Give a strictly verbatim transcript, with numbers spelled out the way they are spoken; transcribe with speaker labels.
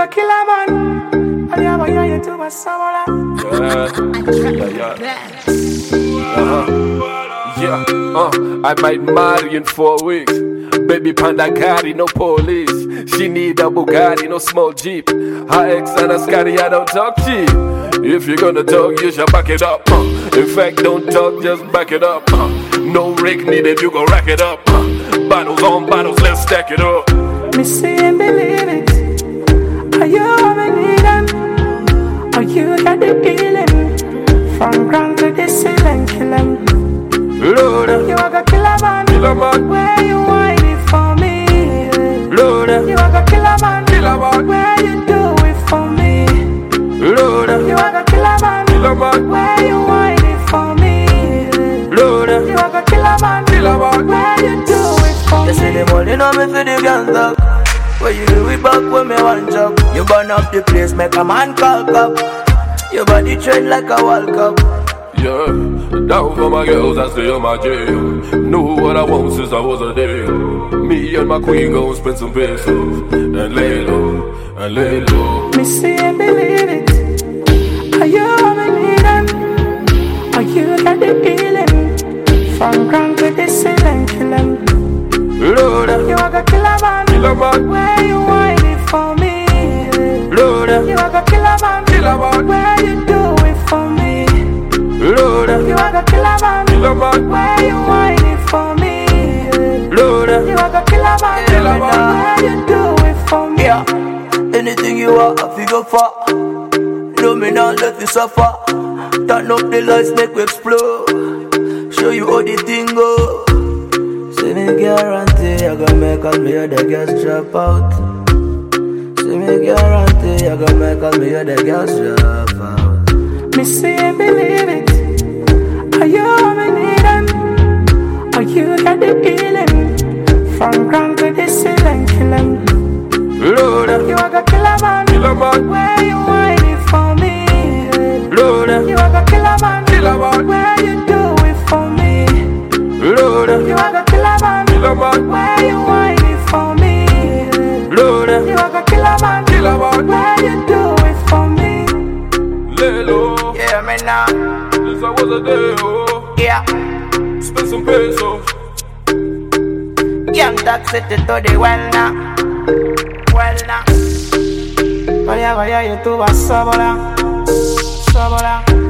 Speaker 1: a killer man. I have a young to my samola.
Speaker 2: Yeah, yeah, uh-huh. Yeah, uh, I might marry in four weeks. Baby panda carry, no police. She need a Bugatti, no small Jeep. Her ex and a Scotty, I don't talk cheap. If you're gonna talk, you should back it up. Uh, in fact, don't talk, just back it up. Uh, no rig needed, you go rack it up. Uh, bottles on bottles, let's stack it up.
Speaker 1: Me see and believe it. Are you having it? Are you got the feeling? From ground to the ceiling, kill him.
Speaker 2: Lord,
Speaker 1: you are gonna kill a man.
Speaker 2: Kill a man.
Speaker 1: Where you whine it for me?
Speaker 2: Lord,
Speaker 1: you are gonna kill a man.
Speaker 2: Kill a man.
Speaker 1: Where you do it for me?
Speaker 2: Lord,
Speaker 1: you are gonna kill a man.
Speaker 2: Kill a man.
Speaker 1: Where you whine it for me?
Speaker 2: Lord,
Speaker 1: you are gonna kill a man.
Speaker 2: Kill a man.
Speaker 1: Where you do it for me?
Speaker 3: You see the money now me for the gang talk. Where you do it back when me one job. You burn up the place, make a man call up. Your body trend like a World Cup.
Speaker 2: Yeah, down for my girls, I stay on my jail. Know what I want since I was a day. Me and my queen gon' spend some pesos and lay low, and lay low.
Speaker 1: Me see and believe it. Are you having it? Are you got the feeling? From ground to the ceiling, kill him.
Speaker 2: Lord,
Speaker 1: you are gonna kill a man.
Speaker 2: Kill a man.
Speaker 1: Where you whine it for me?
Speaker 2: Lord,
Speaker 1: you are gonna kill a man.
Speaker 2: Kill a man.
Speaker 1: Where you do it for me?
Speaker 2: Lord,
Speaker 1: you are gonna kill a man.
Speaker 2: Kill a man.
Speaker 1: Where you whine it for me?
Speaker 2: Lord,
Speaker 1: you are gonna kill a man.
Speaker 2: Kill a man.
Speaker 1: Where you do it for me?
Speaker 3: Yeah, anything you want, I figure for. No me not let you suffer. Turn up the lights, make we explode. Show you how the thing go. See me guarantee, I gonna make all me other girls drop out. See me guarantee, I gonna make all me other girls drop out.
Speaker 1: Me see and believe it. Are you having it? Are you got the feeling? From ground to the ceiling, kill him.
Speaker 2: Lord,
Speaker 1: you are gonna kill a man.
Speaker 2: Kill a man.
Speaker 1: Where you whine it for me?
Speaker 2: Lord,
Speaker 1: you are gonna kill a man.
Speaker 2: Kill a man.
Speaker 1: Where you do it for me?
Speaker 2: Lord,
Speaker 1: you are gonna kill a man.
Speaker 2: Kill a man.
Speaker 1: Where you whine it for me?
Speaker 2: Lord,
Speaker 1: you are gonna kill a man.
Speaker 2: Kill a man.
Speaker 1: Where you do it for me?
Speaker 2: Lay low.
Speaker 3: Yeah, me now.
Speaker 2: Since I was a day, oh.
Speaker 3: Yeah.
Speaker 2: Spend some pesos.
Speaker 3: Young Dog City to the well now. Well now.
Speaker 1: Vaya, vaya, you tu vas sola, sola.